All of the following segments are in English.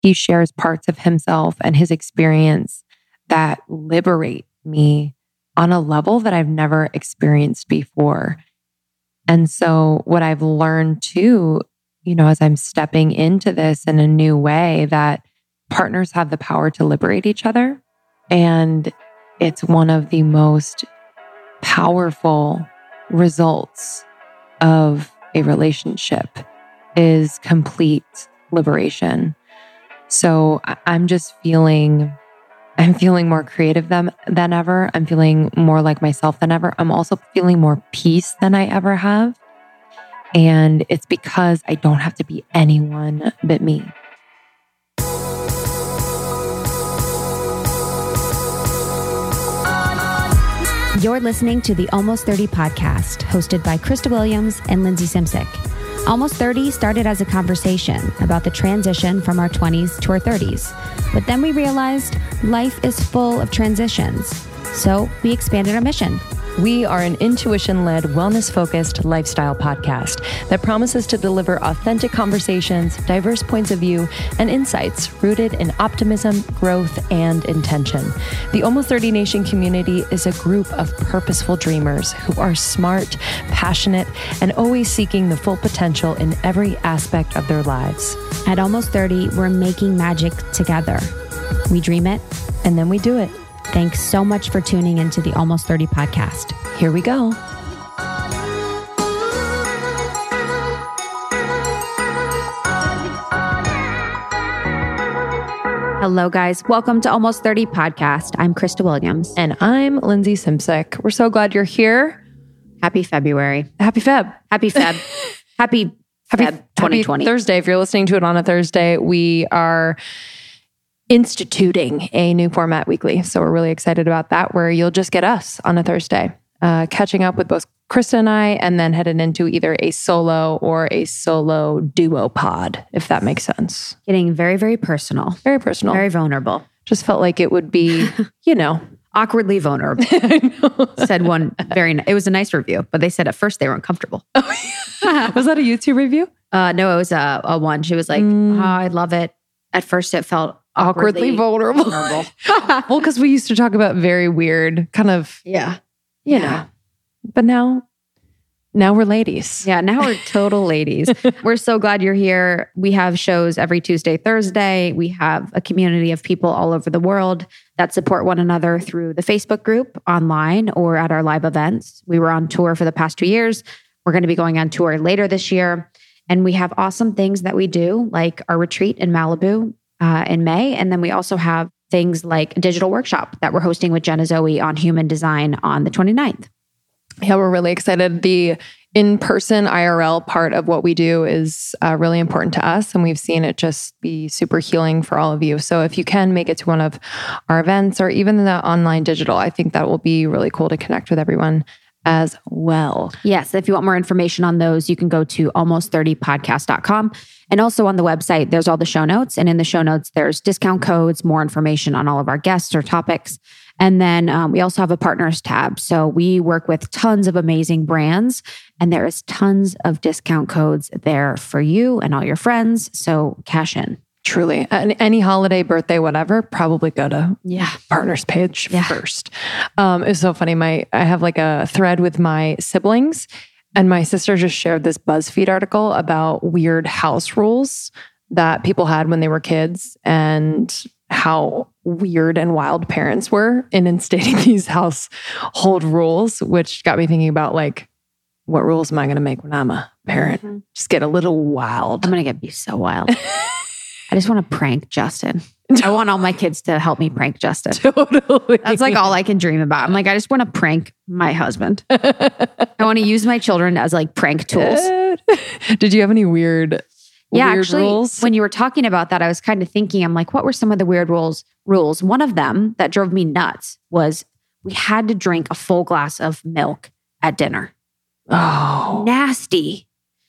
he shares parts of himself and his experience that liberate me on a level that I've never experienced before. And so what I've learned too, as I'm stepping into this in a new way, that partners have the power to liberate each other. And it's one of the most powerful results of a relationship is complete liberation. So I'm feeling more creative than ever. I'm feeling more like myself than ever. I'm also feeling more peace than I ever have. And it's because I don't have to be anyone but me. You're listening to the Almost 30 podcast, hosted by Krista Williams and Lindsay Simcik. Almost 30 started as a conversation about the transition from our 20s to our 30s. But then we realized life is full of transitions. So we expanded our mission. We are an intuition-led, wellness-focused lifestyle podcast that promises to deliver authentic conversations, diverse points of view, and insights rooted in optimism, growth, and intention. The Almost 30 Nation community is a group of purposeful dreamers who are smart, passionate, and always seeking the full potential in every aspect of their lives. At Almost 30, we're making magic together. We dream it, and then we do it. Thanks so much for tuning into the Almost 30 podcast. Here we go. Hello, guys. Welcome to Almost 30 podcast. I'm Krista Williams. And I'm Lindsay Simcik. We're so glad you're here. Happy February. Happy Feb. Happy Feb. Happy Feb 2020. Happy Thursday. If you're listening to it on a Thursday, we are instituting a new format weekly. So we're really excited about that, where you'll just get us on a Thursday, catching up with both Krista and I, and then headed into either a solo or a solo duo pod, if that makes sense. Getting very, very personal. Very personal. Very vulnerable. Just felt like it would be, awkwardly vulnerable. Said one it was a nice review, but they said at first they were uncomfortable. Was that a YouTube review? No, it was a one. She was like, oh, I love it. At first it felt awkwardly vulnerable. Well, because we used to talk about very weird kind of, but now we're ladies. Yeah, now we're total ladies. We're so glad you're here. We have shows every Tuesday, Thursday. We have a community of people all over the world that support one another through the Facebook group, online, or at our live events. We were on tour for the past 2 years. We're going to be going on tour later this year. And we have awesome things that we do, like our retreat in Malibu in May. And then we also have things like a digital workshop that we're hosting with Jenna Zoe on human design on the 29th. Yeah, we're really excited. The in-person IRL part of what we do is really important to us. And we've seen it just be super healing for all of you. So if you can make it to one of our events or even the online digital, I think that will be really cool to connect with everyone as well. Yes. If you want more information on those, you can go to almost30podcast.com. And also on the website, there's all the show notes. And in the show notes, there's discount codes, more information on all of our guests or topics. And then we also have a partners tab. So we work with tons of amazing brands, and there is tons of discount codes there for you and all your friends. So cash in. Truly. Any holiday, birthday, whatever, probably go to partners page first. It's so funny. I have like a thread with my siblings, and my sister just shared this BuzzFeed article about weird house rules that people had when they were kids and how weird and wild parents were in instating these household rules, which got me thinking about like, what rules am I going to make when I'm a parent? Mm-hmm. Just get a little wild. I'm going to be so wild. I just want to prank Justin. I want all my kids to help me prank Justin. Totally. That's like all I can dream about. I'm like, I just want to prank my husband. I want to use my children as like prank tools. Did you have any weird rules? When you were talking about that, I was kind of thinking, I'm like, what were some of the weird rules? One of them that drove me nuts was we had to drink a full glass of milk at dinner. Oh, nasty.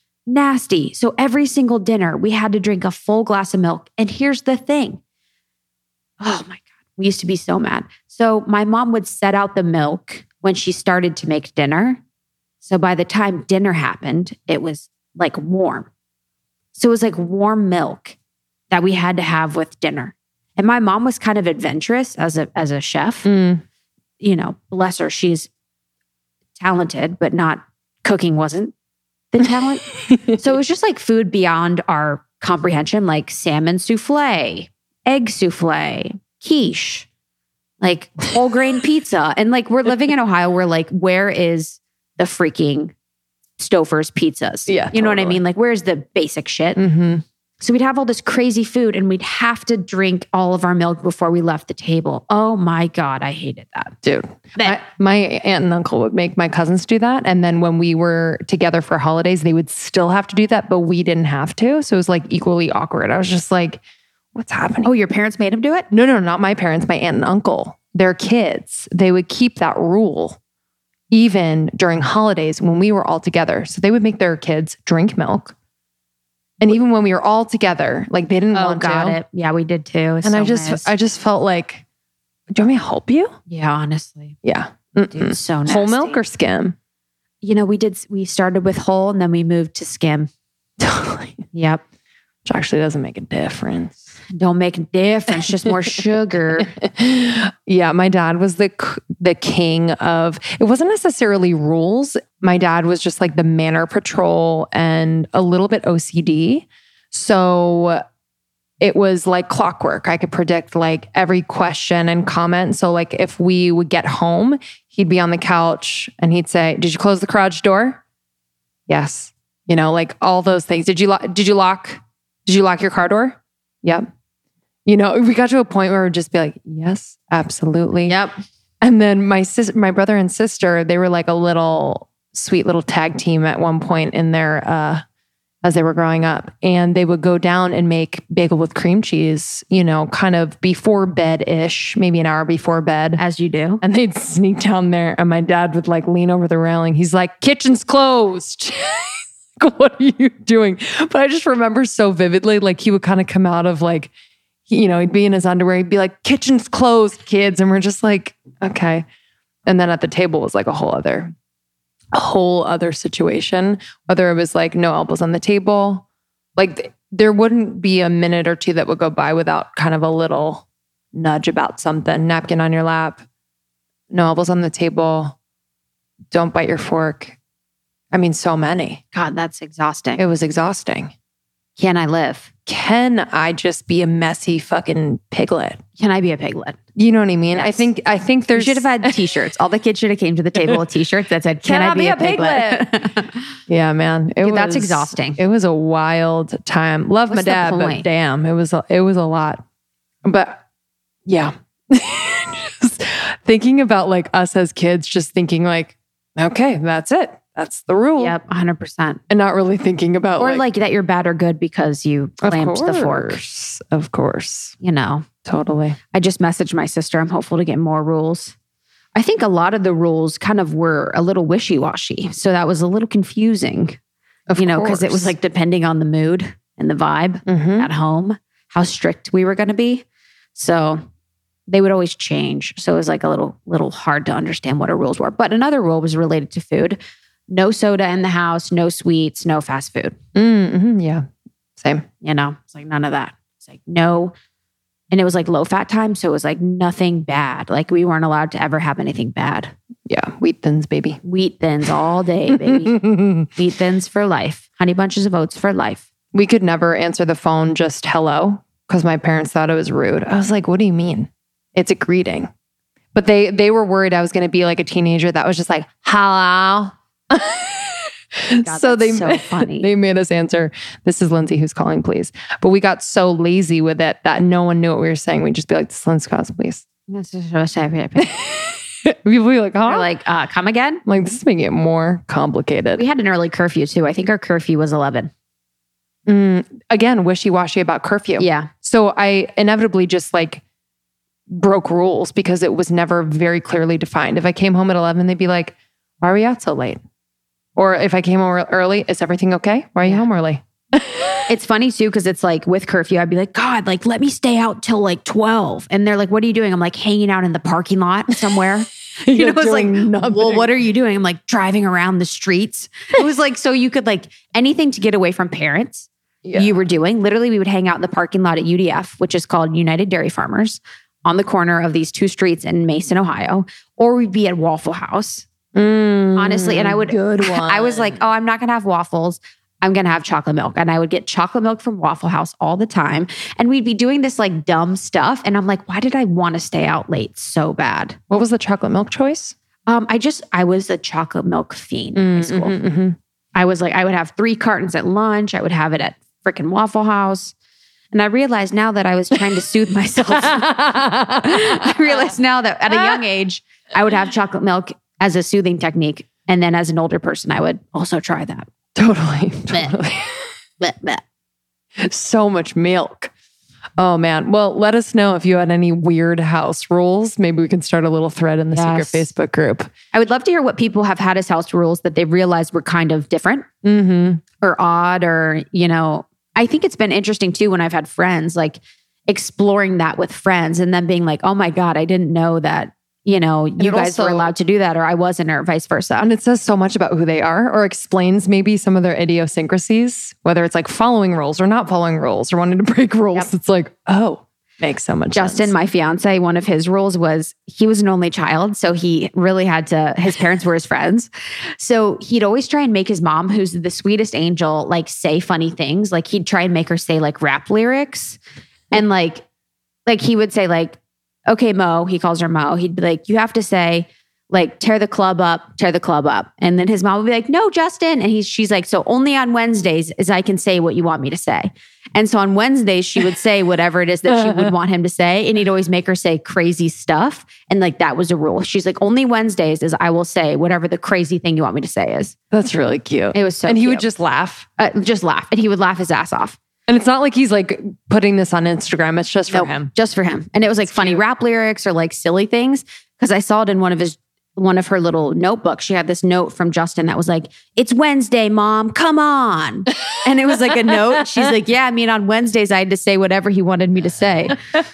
So every single dinner, we had to drink a full glass of milk. And here's the thing. Oh my God. We used to be so mad. So my mom would set out the milk when she started to make dinner. So by the time dinner happened, it was like warm. So it was like warm milk that we had to have with dinner. And my mom was kind of adventurous as a chef. You know, bless her, she's talented, but not cooking wasn't the talent. So it was just like food beyond our comprehension, like salmon souffle, egg souffle, quiche, like whole grain pizza. And like we're living in Ohio where like, where is the freaking Stouffer's pizzas? Yeah, you know what I mean? Like where's the basic shit? So we'd have all this crazy food and we'd have to drink all of our milk before we left the table. Oh my God, I hated that. Dude, my aunt and uncle would make my cousins do that. And then when we were together for holidays, they would still have to do that, but we didn't have to. So it was like equally awkward. I was just like, what's happening? Oh, your parents made them do it? No, not my parents, my aunt and uncle. Their kids, they would keep that rule even during holidays when we were all together. So they would make their kids drink milk. And even when we were all together, like they didn't want to. Got it. Yeah, we did too. And I just felt like, do you want me to help you? Yeah, honestly. Yeah. Dude, so nasty. Whole milk or skim? You know, we started with whole and then we moved to skim. Totally. Yep. Which actually doesn't make a difference. Don't make a difference, just more sugar. Yeah, my dad was the king of, it wasn't necessarily rules. My dad was just like the manner patrol and a little bit OCD. So it was like clockwork. I could predict like every question and comment. So like if we would get home, he'd be on the couch and he'd say, "Did you close the garage door?" Yes. You know, like all those things. Did you lock your car door? Yep. You know, we got to a point where we'd just be like, yes, absolutely. Yep. And then my brother and sister, they were like a sweet little tag team at one point in their, as they were growing up. And they would go down and make bagel with cream cheese, you know, kind of before bed-ish, maybe an hour before bed. As you do. And they'd sneak down there and my dad would like lean over the railing. He's like, "Kitchen's closed." What are you doing? But I just remember so vividly, like he would kind of come out of like, you know, he'd be in his underwear. He'd be like, "Kitchen's closed, kids." And we're just like, okay. And then at the table was like a whole other situation, whether it was like no elbows on the table. Like there wouldn't be a minute or two that would go by without kind of a little nudge about something. Napkin on your lap, no elbows on the table, don't bite your fork. I mean, so many. God, that's exhausting. It was exhausting. Can I live? Can I just be a messy fucking piglet? Can I be a piglet? You know what I mean? Yes. I think there's... You should have had t-shirts. All the kids should have came to the table with t-shirts that said, "Can I be a piglet?" Yeah, man. That's exhausting. It was a wild time. Love my dad, but damn, it was a lot. But yeah. Just thinking about like us as kids, just thinking like, okay, that's it. That's the rule. Yep, 100%. And not really thinking about or like that you're bad or good because you clamped the fork. Of course. You know. Totally. I just messaged my sister. I'm hopeful to get more rules. I think a lot of the rules kind of were a little wishy-washy. So that was a little confusing. Because it was like depending on the mood and the vibe at home, how strict we were going to be. So they would always change. So it was like a little hard to understand what our rules were. But another rule was related to food. No soda in the house, no sweets, no fast food. Yeah, same. You know, it's like none of that. It's like no. And it was like low fat time. So it was like nothing bad. Like we weren't allowed to ever have anything bad. Yeah, wheat thins, baby. Wheat thins all day, baby. Wheat thins for life. Honey bunches of oats for life. We could never answer the phone just hello because my parents thought it was rude. I was like, what do you mean? It's a greeting. But they were worried I was going to be like a teenager that was just like, hello. God, so funny. They made us answer, "This is Lindsay, who's calling, please." But we got so lazy with it that no one knew what we were saying. We'd just be like, "This is Lindsay, calling, please." People be like, huh? They're like, come again? I'm like, this is making it more complicated. We had an early curfew too. I think our curfew was 11. Again, wishy-washy about curfew. Yeah. So I inevitably just like broke rules because it was never very clearly defined. If I came home at 11, they'd be like, "Why are we out so late?" Or if I came home early, "Is everything okay? Why are you home early?" It's funny too, because it's like with curfew, I'd be like, "God, like let me stay out till like 12." And they're like, "What are you doing?" I'm like, "Hanging out in the parking lot somewhere." You know, it's like, nothing. Well, what are you doing? I'm like, driving around the streets. It was like, so you could like anything to get away from parents. you were doing. Literally, we would hang out in the parking lot at UDF, which is called United Dairy Farmers, on the corner of these two streets in Mason, Ohio, or we'd be at Waffle House. Honestly, and I was like, oh, I'm not going to have waffles. I'm going to have chocolate milk. And I would get chocolate milk from Waffle House all the time. And we'd be doing this like dumb stuff. And I'm like, why did I want to stay out late so bad? What was the chocolate milk choice? I was a chocolate milk fiend in high school. I was like, I would have 3 cartons at lunch. I would have it at freaking Waffle House. And I realized now that I was trying to soothe myself. I realized now that at a young age, I would have chocolate milk as a soothing technique. And then as an older person, I would also try that. Totally. So much milk. Oh man. Well, let us know if you had any weird house rules. Maybe we can start a little thread in the secret Facebook group. I would love to hear what people have had as house rules that they realized were kind of different or odd, or, I think it's been interesting too when I've had friends like exploring that with friends and then being like, oh my God, I didn't know that, you guys were allowed to do that, or I wasn't, or vice versa. And it says so much about who they are, or explains maybe some of their idiosyncrasies, whether it's like following rules or not following rules or wanting to break rules. Yep. It's like, oh, makes so much sense. Justin, my fiance, one of his rules was he was an only child. So he really had to, his parents were his friends. So he'd always try and make his mom, who's the sweetest angel, like say funny things. Like he'd try and make her say like rap lyrics. And like he would say like, okay, Mo, he calls her Mo. He'd be like, you have to say like, tear the club up. And then his mom would be like, no, Justin. And she's like, so only on Wednesdays is I can say what you want me to say. And so on Wednesdays, she would say whatever it is that she would want him to say. And he'd always make her say crazy stuff. And like, that was a rule. She's like, only Wednesdays is I will say whatever the crazy thing you want me to say is. That's really cute. It was so And cute. He would just laugh. And he would laugh his ass off. And it's not like he's like putting this on Instagram. It's just for him. Just for him. And it was like funny rap lyrics or like silly things. Because I saw it in one of her little notebooks. She had this note from Justin that was like, it's Wednesday, Mom, come on. And it was like a note. She's like, yeah, I mean, on Wednesdays, I had to say whatever he wanted me to say.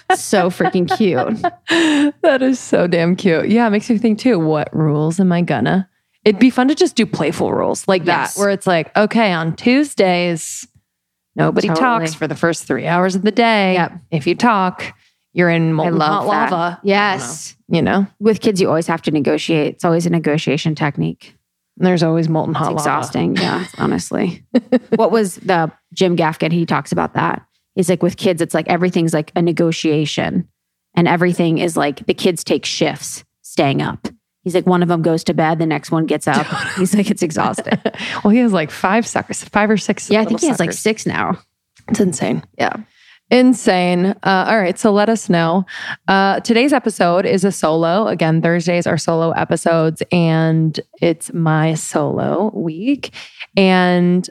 So freaking cute. That is so damn cute. Yeah, it makes me think too, what rules am I gonna? It'd be fun to just do playful rules like that, where it's like, okay, on Tuesdays, nobody talks for the first 3 hours of the day. Yep. If you talk, you're in molten hot lava. Yes. With kids, you always have to negotiate. It's always a negotiation technique. There's always molten hot lava. Exhausting. Yeah, honestly. What was the Jim Gaffigan? He talks about that. He's like, with kids, it's like everything's like a negotiation, and everything is like the kids take shifts staying up. He's like, one of them goes to bed, the next one gets up. He's like, it's exhausting. Well, he has like 5 or 6. Yeah, I think he has like 6 now. It's insane. Yeah. Insane. All right. So let us know. Today's episode is a solo. Again, Thursdays are solo episodes, and it's my solo week. And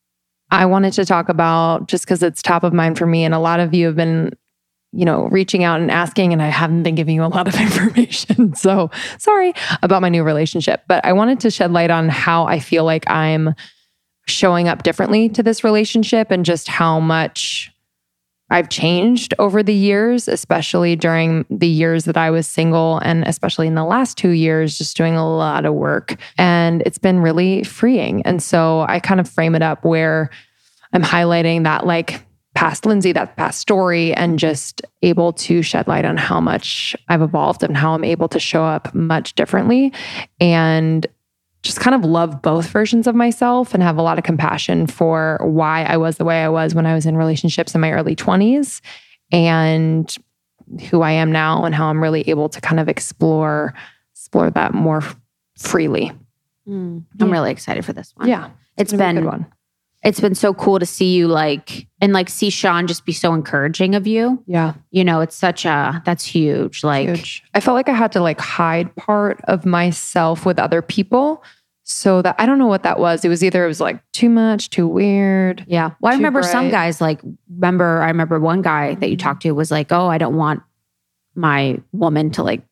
I wanted to talk about, just because it's top of mind for me, and a lot of you have been, reaching out and asking, and I haven't been giving you a lot of information. So sorry about my new relationship, but I wanted to shed light on how I feel like I'm showing up differently to this relationship, and just how much I've changed over the years, especially during the years that I was single, and especially in the last 2 years, just doing a lot of work. And it's been really freeing. And so I kind of frame it up where I'm highlighting that like past Lindsay, that past story, and just able to shed light on how much I've evolved and how I'm able to show up much differently, and just kind of love both versions of myself, and have a lot of compassion for why I was the way I was when I was in relationships in my early 20s, and who I am now, and how I'm really able to kind of explore that more freely. I'm really excited for this one. Yeah. It's been a good one. It's been so cool to see you see Sean just be so encouraging of you. Yeah. It's that's huge. Huge. I felt like I had to hide part of myself with other people, so that I don't know what that was. It was like too much, too weird. Yeah. Well, I remember some guys I remember one guy that you talked to was like, oh, I don't want my woman to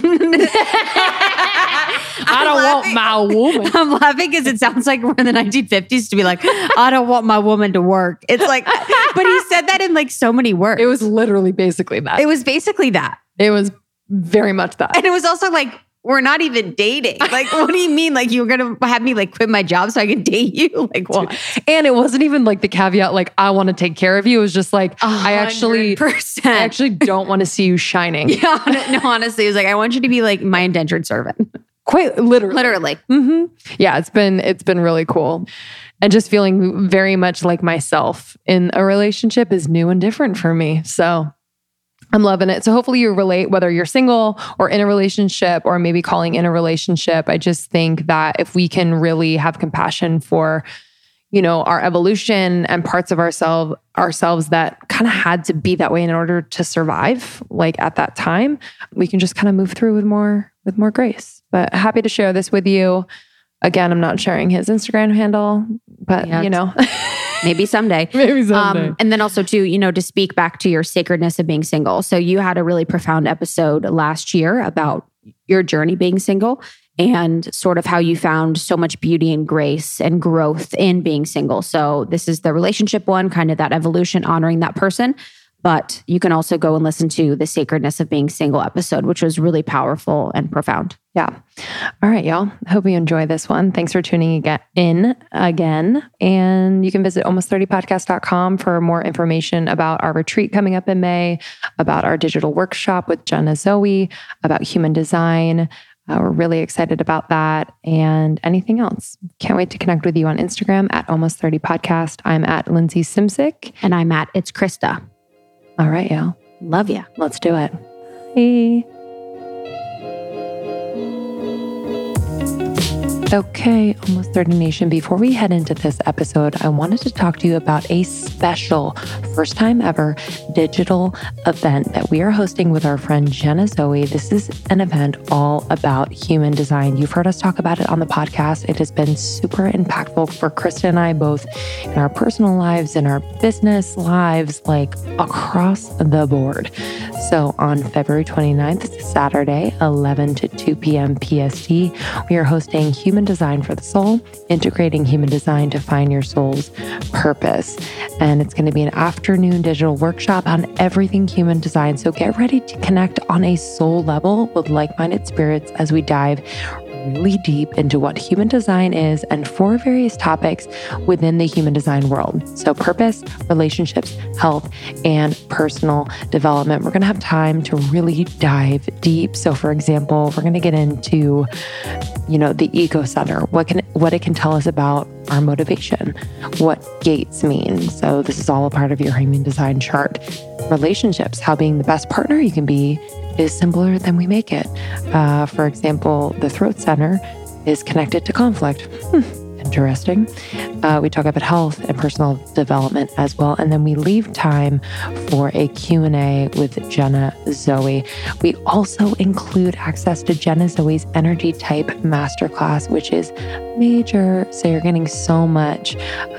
I don't want my woman. I'm laughing because it sounds like we're in the 1950s to be like, I don't want my woman to work. It's like, but he said that in so many words. It was literally basically that. It was basically that. It was very much that. And it was also we're not even dating. Like, what do you mean? Like, you were going to have me like quit my job so I could date you? Like, what? And it wasn't even like the caveat, like, I want to take care of you. It was just like, 100%. I actually don't want to see you shining. Yeah, no, honestly, it was like, I want you to be like my indentured servant. Quite literally. Literally. Mm-hmm. Yeah, it's been really cool. And just feeling very much like myself in a relationship is new and different for me. So I'm loving it. So hopefully you relate, whether you're single or in a relationship or maybe calling in a relationship. I just think that if we can really have compassion for, our evolution and parts of ourselves that kind of had to be that way in order to survive, like at that time, we can just kind of move through with more grace. But happy to share this with you. Again, I'm not sharing his Instagram handle, but maybe someday. Maybe someday. And then also too, to speak back to your sacredness of being single. So you had a really profound episode last year about your journey being single and sort of how you found so much beauty and grace and growth in being single. So this is the relationship one, kind of that evolution, honoring that person. But you can also go and listen to the Sacredness of Being Single episode, which was really powerful and profound. Yeah. All right, y'all. Hope you enjoy this one. Thanks for tuning in again. And you can visit almost30podcast.com for more information about our retreat coming up in May, about our digital workshop with Jenna Zoe, about human design. We're really excited about that and anything else. Can't wait to connect with you on Instagram at almost30podcast. I'm at Lindsay Simsick. And I'm at It's Krista. All right, y'all. Love you. Let's do it. Bye. Okay, Almost 30 Nation. Before we head into this episode, I wanted to talk to you about a special first time ever digital event that we are hosting with our friend Jenna Zoe. This is an event all about human design. You've heard us talk about it on the podcast. It has been super impactful for Krista and I, both in our personal lives and our business lives, like across the board. So on February 29th, this is Saturday, 11 to 2 p.m. PST, we are hosting Human Design for the Soul, integrating human design to find your soul's purpose. And it's going to be an afternoon digital workshop on everything human design. So get ready to connect on a soul level with like-minded spirits as we dive really deep into what human design is and 4 various topics within the human design world. So purpose, relationships, health, and personal development. We're going to have time to really dive deep. So for example, we're going to get into, the ego center, what it can tell us about our motivation, what gates mean. So this is all a part of your human design chart. Relationships, how being the best partner you can be is simpler than we make it. For example, the throat center is connected to conflict. Interesting. We talk about health and personal development as well. And then we leave time for a Q&A with Jenna Zoe. We also include access to Jenna Zoe's Energy Type Masterclass, which is major. So you're getting so much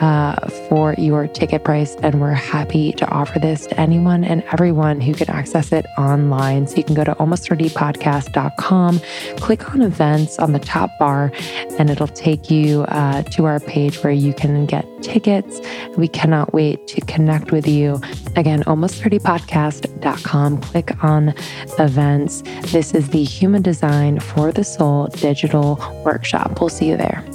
for your ticket price. And we're happy to offer this to anyone and everyone who can access it online. So you can go to almost30podcast.com, click on events on the top bar, and it'll take you to our page where you can get tickets. We cannot wait to connect with you. Again, almost30podcast.com, click on events. This is the Human Design for the Soul digital workshop. We'll see you there.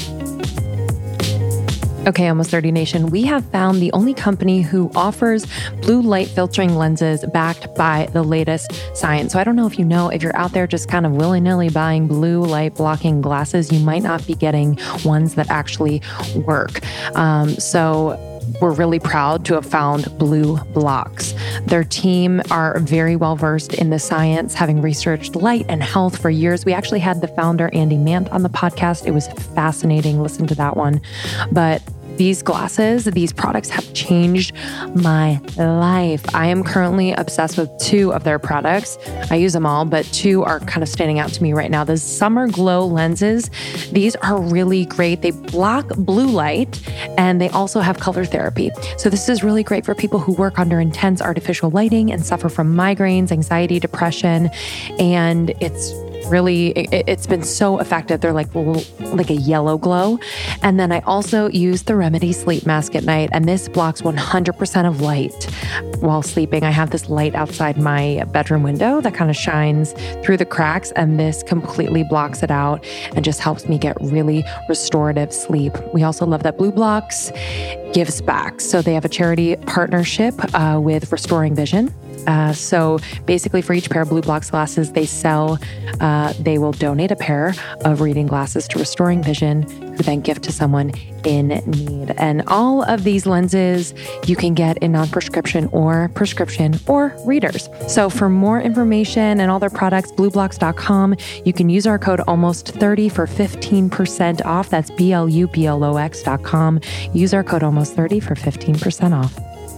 Okay, Almost 30 Nation, we have found the only company who offers blue light filtering lenses backed by the latest science. So I don't know if if you're out there just kind of willy-nilly buying blue light blocking glasses, you might not be getting ones that actually work. So we're really proud to have found Blue Blocks. Their team are very well versed in the science, having researched light and health for years. We actually had the founder, Andy Mant, on the podcast. It was fascinating. Listen to that one. But these glasses, these products have changed my life. I am currently obsessed with 2 of their products. I use them all, but 2 are kind of standing out to me right now. The Summer Glow lenses, these are really great. They block blue light and they also have color therapy. So this is really great for people who work under intense artificial lighting and suffer from migraines, anxiety, depression, and it's really, it's been so effective. They're like a yellow glow. And then I also use the Remedy Sleep Mask at night. And this blocks 100% of light while sleeping. I have this light outside my bedroom window that kind of shines through the cracks. And this completely blocks it out and just helps me get really restorative sleep. We also love that BlueBlox gives back. So they have a charity partnership with Restoring Vision. So basically for each pair of BlueBlox glasses they sell, they will donate a pair of reading glasses to Restoring Vision, who then gift to someone in need. And all of these lenses you can get in non-prescription or prescription or readers. So for more information and all their products, BlueBlox.com, you can use our code ALMOST30 for 15% off. That's BLUBLOX.com. Use our code ALMOST30 for 15% off.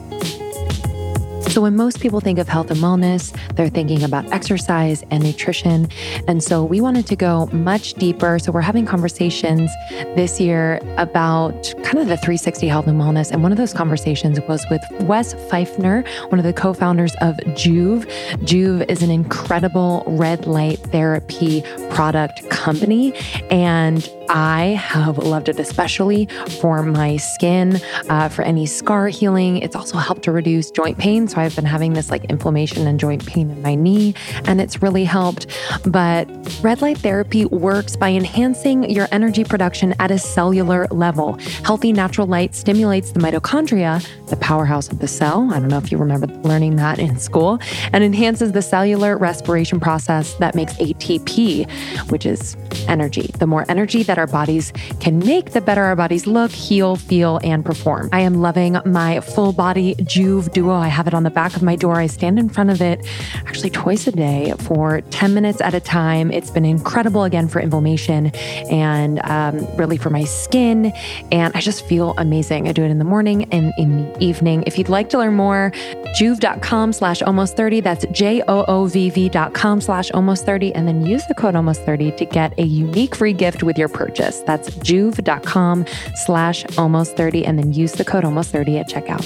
So when most people think of health and wellness, they're thinking about exercise and nutrition. And so we wanted to go much deeper. So we're having conversations this year about kind of the 360 health and wellness. And one of those conversations was with Wes Pfeifner, one of the co-founders of Joovv. Joovv is an incredible red light therapy product company. And I have loved it, especially for my skin, for any scar healing. It's also helped to reduce joint pain. So I've been having this like inflammation and joint pain in my knee, and it's really helped. But red light therapy works by enhancing your energy production at a cellular level. Healthy natural light stimulates the mitochondria, the powerhouse of the cell. I don't know if you remember learning that in school, and enhances the cellular respiration process that makes ATP, which is energy. The more energy that our bodies can make, the better our bodies look, heal, feel, and perform. I am loving my full body Joovv Duo. I have it on the back of my door. I stand in front of it actually twice a day for 10 minutes at a time. It's been incredible again for inflammation and really for my skin. And I just feel amazing. I do it in the morning and in the evening. If you'd like to learn more, joovv.com/almost30. That's JOOVV.com/almost30. And then use the code almost30 to get a unique free gift with your purchase. That's joovv.com/almost30. And then use the code almost30 at checkout.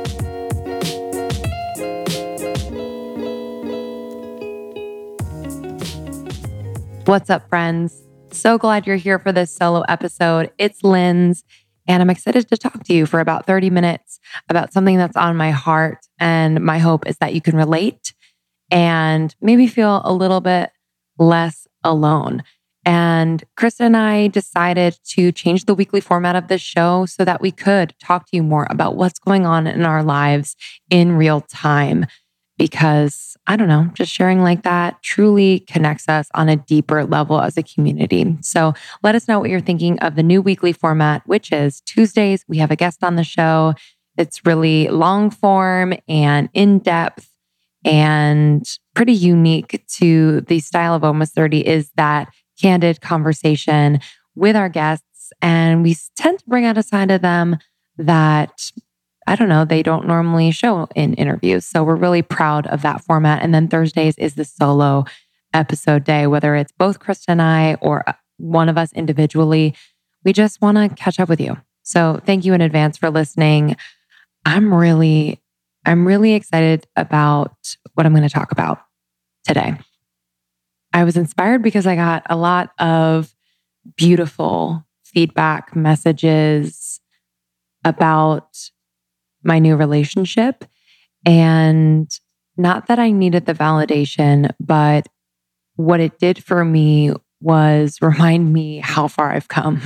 What's up, friends? So glad you're here for this solo episode. It's Linz, and I'm excited to talk to you for about 30 minutes about something that's on my heart. And my hope is that you can relate and maybe feel a little bit less alone. And Krista and I decided to change the weekly format of this show so that we could talk to you more about what's going on in our lives in real time. Because I don't know, just sharing like that truly connects us on a deeper level as a community. So let us know what you're thinking of the new weekly format, which is Tuesdays. We have a guest on the show. It's really long form and in depth and pretty unique to the style of Almost 30 is that candid conversation with our guests. And we tend to bring out a side of them that I don't know, they don't normally show in interviews. So we're really proud of that format. And then Thursdays is the solo episode day, whether it's both Krista and I or one of us individually. We just want to catch up with you. So thank you in advance for listening. I'm really excited about what I'm going to talk about today. I was inspired because I got a lot of beautiful feedback messages about my new relationship. And not that I needed the validation, but what it did for me was remind me how far I've come.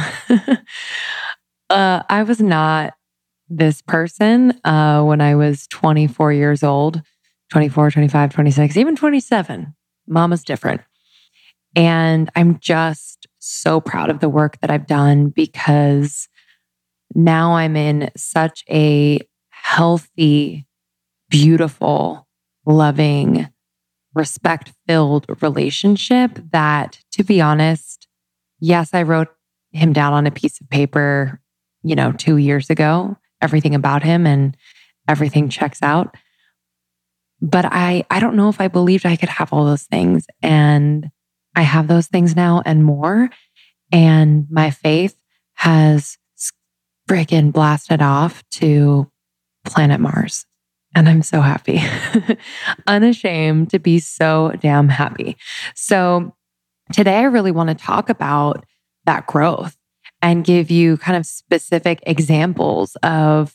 I was not this person when I was 24 years old, 24, 25, 26, even 27. Mama's different. And I'm just so proud of the work that I've done because now I'm in such a healthy, beautiful, loving, respect-filled relationship that, to be honest, yes, I wrote him down on a piece of paper, 2 years ago, everything about him and everything checks out. But I don't know if I believed I could have all those things. And I have those things now and more. And my faith has freaking blasted off to planet Mars. And I'm so happy. Unashamed to be so damn happy. So today I really want to talk about that growth and give you kind of specific examples of,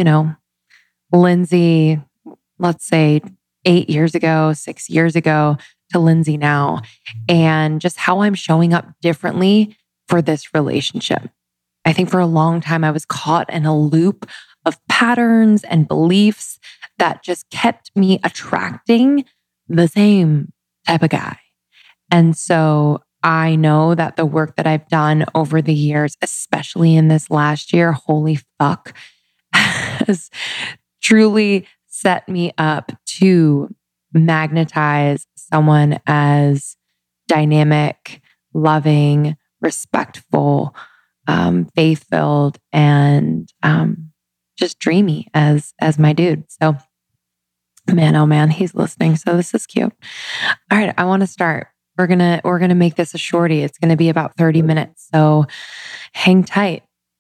Lindsay, let's say 8 years ago, 6 years ago to Lindsay now, and just how I'm showing up differently for this relationship. I think for a long time, I was caught in a loop of patterns and beliefs that just kept me attracting the same type of guy. And so I know that the work that I've done over the years, especially in this last year, holy fuck, has truly set me up to magnetize someone as dynamic, loving, respectful, faith-filled, and just dreamy as my dude. So, man, oh man, he's listening. So this is cute. All right, I want to start. We're gonna make this a shorty. It's gonna be about 30 minutes. So hang tight.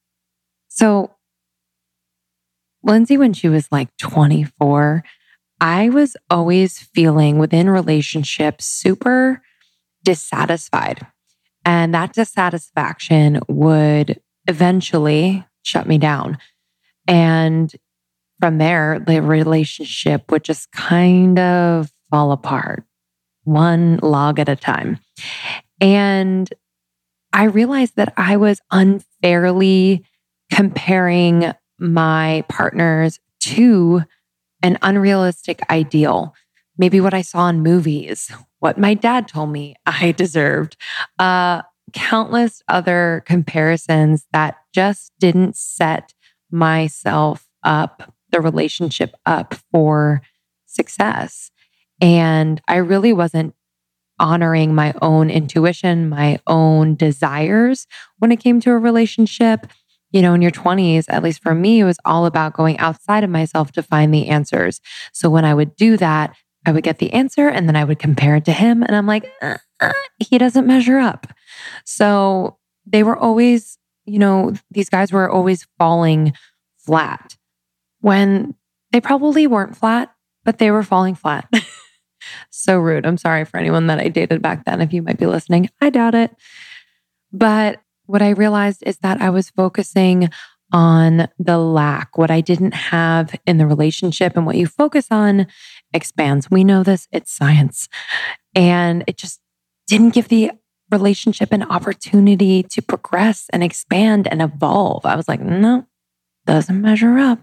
So Lindsay, when she was like 24, I was always feeling within relationships super dissatisfied. And that dissatisfaction would eventually shut me down. And from there, the relationship would just kind of fall apart, one log at a time. And I realized that I was unfairly comparing my partners to an unrealistic ideal. Maybe what I saw in movies, what my dad told me I deserved, countless other comparisons that just didn't set myself up, the relationship up for success. And I really wasn't honoring my own intuition, my own desires when it came to a relationship. In your 20s, at least for me, it was all about going outside of myself to find the answers. So when I would do that, I would get the answer and then I would compare it to him. And I'm like, he doesn't measure up. So they were always, these guys were always falling flat when they probably weren't flat, but they were falling flat. So rude. I'm sorry for anyone that I dated back then. If you might be listening, I doubt it. But what I realized is that I was focusing on the lack, what I didn't have in the relationship, and what you focus on expands. We know this, it's science. And it just didn't give the relationship an opportunity to progress and expand and evolve. I was like, no, doesn't measure up,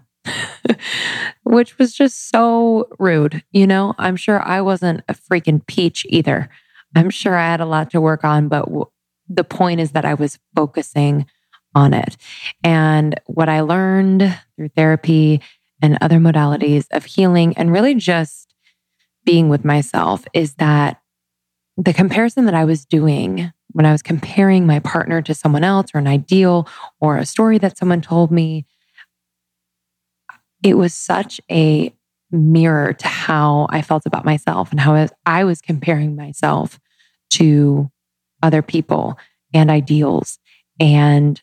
which was just so rude. I'm sure I wasn't a freaking peach either. I'm sure I had a lot to work on, but the point is that I was focusing on it. And what I learned through therapy and other modalities of healing and really just being with myself is that the comparison that I was doing when I was comparing my partner to someone else or an ideal or a story that someone told me, it was such a mirror to how I felt about myself and how I was comparing myself to other people and ideals. And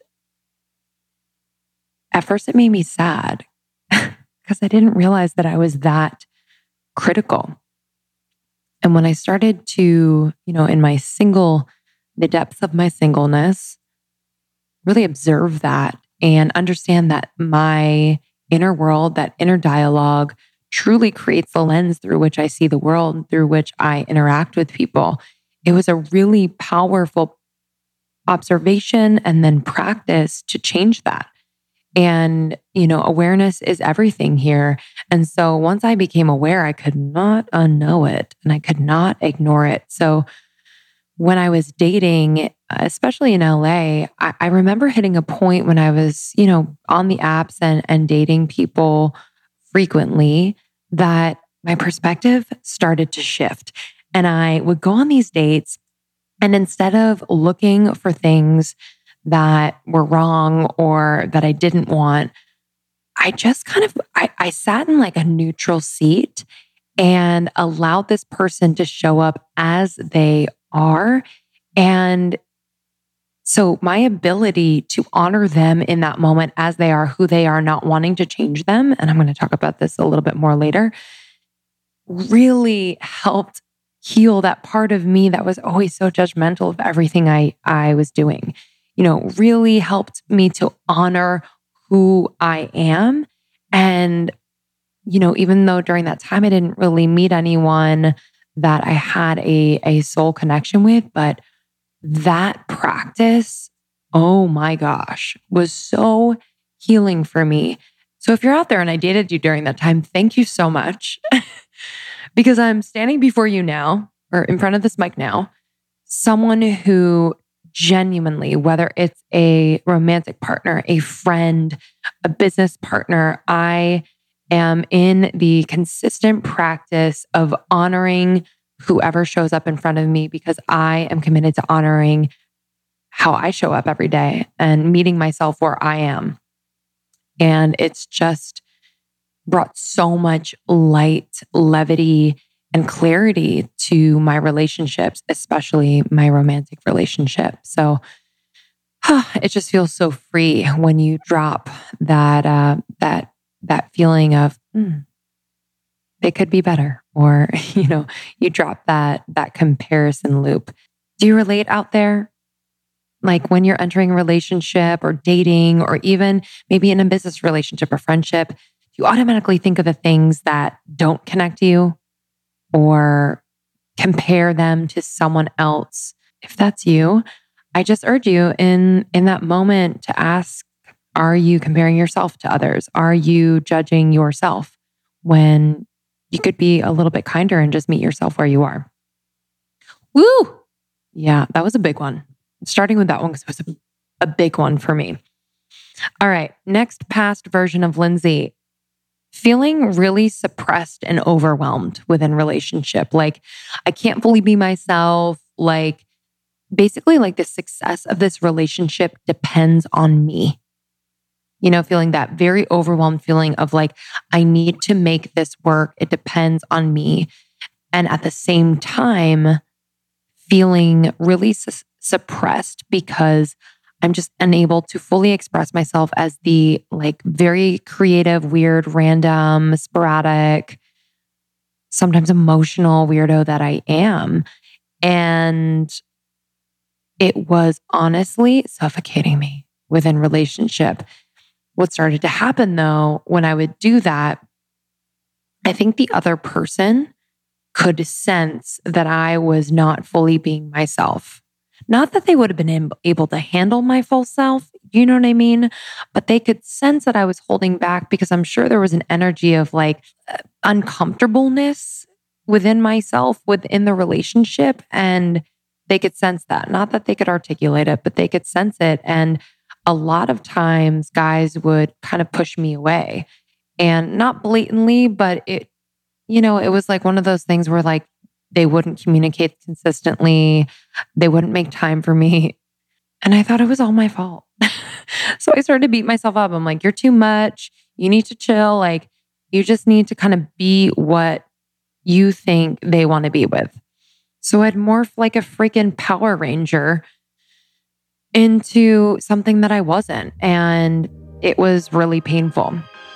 at first it made me sad because I didn't realize that I was that critical. And when I started to, in the depths of my singleness, really observe that and understand that my inner world, that inner dialogue truly creates the lens through which I see the world and through which I interact with people. It was a really powerful observation and then practice to change that. And, awareness is everything here. And so once I became aware, I could not unknow it and I could not ignore it. So when I was dating, especially in LA, I remember hitting a point when I was, on the apps and dating people frequently that my perspective started to shift. And I would go on these dates, and instead of looking for things that were wrong or that I didn't want, I just I sat in like a neutral seat and allowed this person to show up as they are. And so my ability to honor them in that moment as they are, who they are, not wanting to change them, and I'm going to talk about this a little bit more later, really helped heal that part of me that was always so judgmental of everything I was doing. Really helped me to honor who I am. And, even though during that time I didn't really meet anyone that I had a soul connection with, but that practice, oh my gosh, was so healing for me. So if you're out there and I dated you during that time, thank you so much. Because I'm standing before you now, or in front of this mic now, someone who genuinely, whether it's a romantic partner, a friend, a business partner, I am in the consistent practice of honoring whoever shows up in front of me, because I am committed to honoring how I show up every day and meeting myself where I am. And it's just brought so much light, levity, and clarity to my relationships, especially my romantic relationship. So it just feels so free when you drop that feeling of they could be better, or you drop that comparison loop. Do you relate out there? Like when you're entering a relationship or dating, or even maybe in a business relationship or friendship, you automatically think of the things that don't connect you or compare them to someone else. If that's you, I just urge you in that moment to ask, are you comparing yourself to others? Are you judging yourself when you could be a little bit kinder and just meet yourself where you are? Woo! Yeah, that was a big one. Starting with that one because it was a big one for me. All right, next past version of Lindsay. Feeling really suppressed and overwhelmed within relationship. Like, I can't fully be myself. Like, basically, like the success of this relationship depends on me. Feeling that very overwhelmed feeling of like, I need to make this work. It depends on me. And at the same time, feeling really suppressed because I'm just unable to fully express myself as the like very creative, weird, random, sporadic, sometimes emotional weirdo that I am. And it was honestly suffocating me within relationship. What started to happen though, when I would do that, I think the other person could sense that I was not fully being myself. Not that they would have been able to handle my full self, you know what I mean? But they could sense that I was holding back, because I'm sure there was an energy of like uncomfortableness within myself, within the relationship. And they could sense that. Not that they could articulate it, but they could sense it. And a lot of times guys would kind of push me away, and not blatantly, but it was like one of those things where like they wouldn't communicate consistently. They wouldn't make time for me. And I thought it was all my fault. So I started to beat myself up. I'm like, you're too much. You need to chill. Like, you just need to kind of be what you think they want to be with. So I'd morph like a freaking Power Ranger into something that I wasn't. And it was really painful.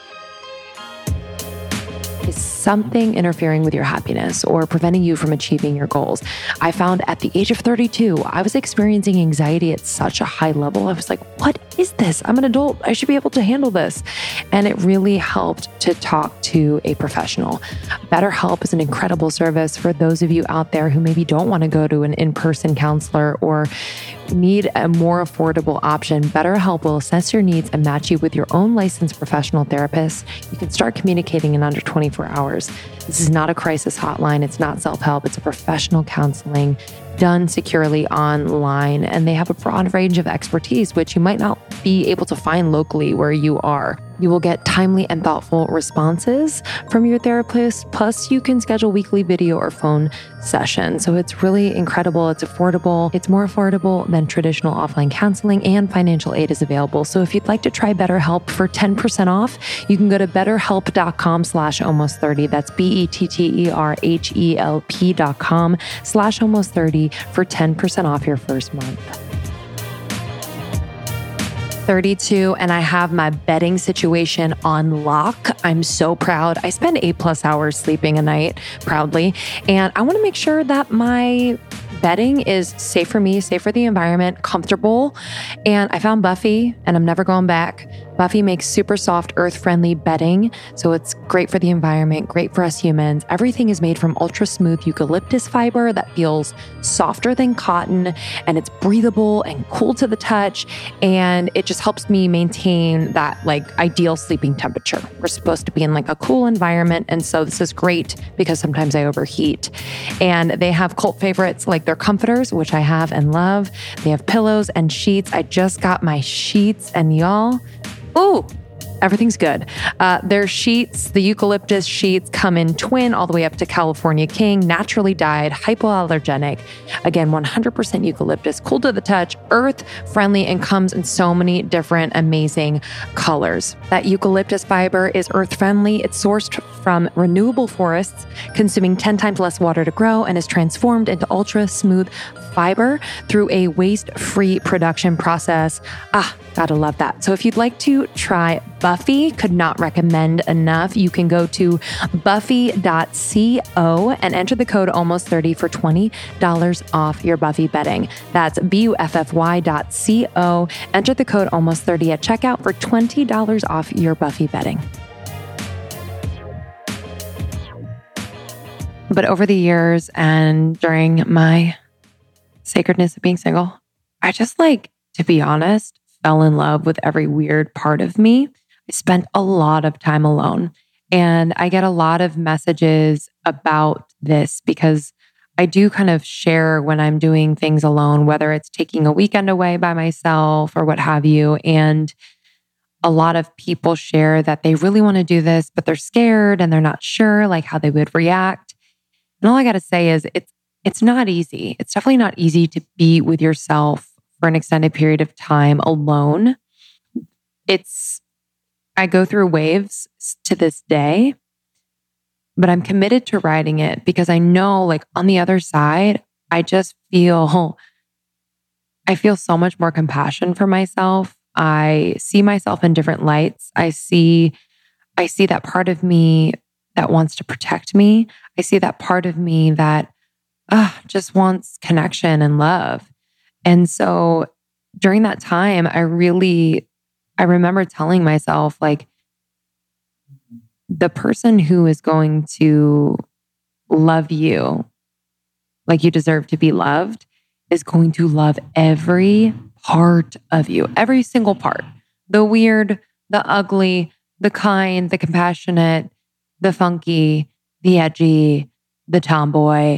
Is something interfering with your happiness or preventing you from achieving your goals? I found at the age of 32, I was experiencing anxiety at such a high level. I was like, what is this? I'm an adult. I should be able to handle this. And it really helped to talk to a professional. BetterHelp is an incredible service for those of you out there who maybe don't want to go to an in-person counselor or need a more affordable option. BetterHelp will assess your needs and match you with your own licensed professional therapist. You can start communicating in under 24 hours. This is not a crisis hotline. It's not self-help. It's a professional counseling done securely online. And they have a broad range of expertise, which you might not be able to find locally where you are. You will get timely and thoughtful responses from your therapist. Plus, you can schedule weekly video or phone sessions. So it's really incredible. It's affordable. It's more affordable than traditional offline counseling, and financial aid is available. So if you'd like to try BetterHelp for 10% off, you can go to betterhelp.com/almost30. That's BetterHelp.com/almost30 for 10% off your first month. 32 and I have my bedding situation on lock. I'm so proud. I spend 8+ hours sleeping a night proudly. And I want to make sure that my bedding is safe for me, safe for the environment, comfortable. And I found Buffy and I'm never going back. Buffy makes super soft, earth-friendly bedding. So it's great for the environment, great for us humans. Everything is made from ultra smooth eucalyptus fiber that feels softer than cotton, and it's breathable and cool to the touch. And it just helps me maintain that like ideal sleeping temperature. We're supposed to be in like a cool environment. And so this is great because sometimes I overheat. And they have cult favorites like their comforters, which I have and love. They have pillows and sheets. I just got my sheets and y'all, ooh, everything's good. Their sheets, the eucalyptus sheets, come in twin all the way up to California King, naturally dyed, hypoallergenic. Again, 100% eucalyptus, cool to the touch, earth friendly, and comes in so many different amazing colors. That eucalyptus fiber is earth friendly. It's sourced from renewable forests, consuming 10 times less water to grow, and is transformed into ultra smooth fiber through a waste-free production process. Gotta love that. So if you'd like to try Buffy, could not recommend enough. You can go to buffy.co and enter the code almost30 for $20 off your Buffy bedding. That's buffy.co. Enter the code almost30 at checkout for $20 off your Buffy bedding. But over the years and during my sacredness of being single, I just to be honest, fell in love with every weird part of me. I spent a lot of time alone, and I get a lot of messages about this because I do kind of share when I'm doing things alone, whether it's taking a weekend away by myself or what have you. And a lot of people share that they really want to do this, but they're scared and they're not sure how they would react. And all I got to say is it's not easy. It's definitely not easy to be with yourself for an extended period of time alone. I go through waves to this day, but I'm committed to riding it because I know on the other side, I feel so much more compassion for myself. I see myself in different lights. I see that part of me that wants to protect me. I see that part of me that just wants connection and love. And so during that time, I remember telling myself, the person who is going to love you like you deserve to be loved is going to love every part of you, every single part, the weird, the ugly, the kind, the compassionate, the funky, the edgy, the tomboy,